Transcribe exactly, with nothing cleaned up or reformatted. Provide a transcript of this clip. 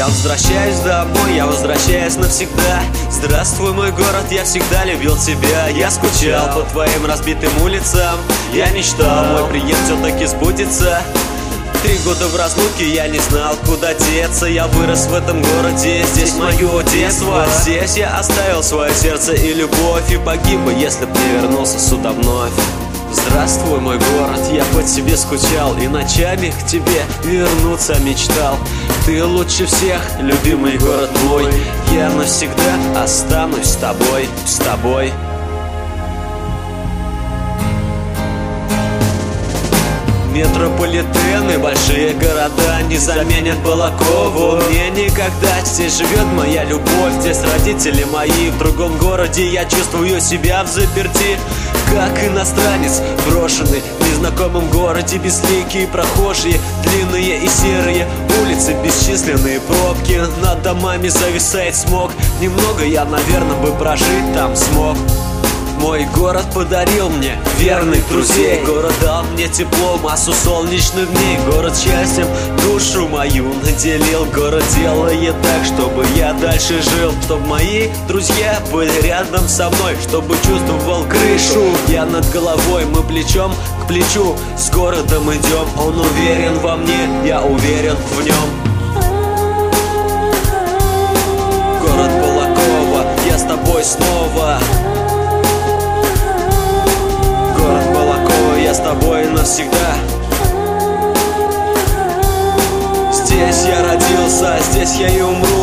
Я возвращаюсь домой, я возвращаюсь навсегда. Здравствуй, мой город, я всегда любил тебя. Я скучал по твоим разбитым улицам. Я мечтал, мой приезд все-таки сбудется. Три года в разлуке, я не знал, куда деться. Я вырос в этом городе, здесь мое детство. Здесь я оставил свое сердце и любовь, и погиб бы, если б не вернулся сюда вновь. Здравствуй, мой город, я по тебе скучал и ночами к тебе вернуться мечтал. Ты лучше всех, любимый город мой. Я навсегда останусь с тобой, с тобой. Метрополитены, большие города не заменят Балакову. Мне никогда, здесь живет моя любовь, здесь родители мои. В другом городе я чувствую себя взаперти, как иностранец, брошенный в незнакомом городе. Безликие прохожие, длинные и серые улицы, бесчисленные пробки. Над домами зависает смог. Немного я, наверное, бы прожить там смог. Мой город подарил мне верных друзей. Город дал мне тепло, массу солнечных дней. Город счастьем душу мою наделил. Город делает так, чтобы я дальше жил, чтобы мои друзья были рядом со мной, чтобы чувствовал крышу я над головой. Мы плечом к плечу с городом идем. Он уверен во мне, я уверен в нем. Город Балакова, я с тобой снова. Я с тобой навсегда. Здесь я родился, здесь я и умру.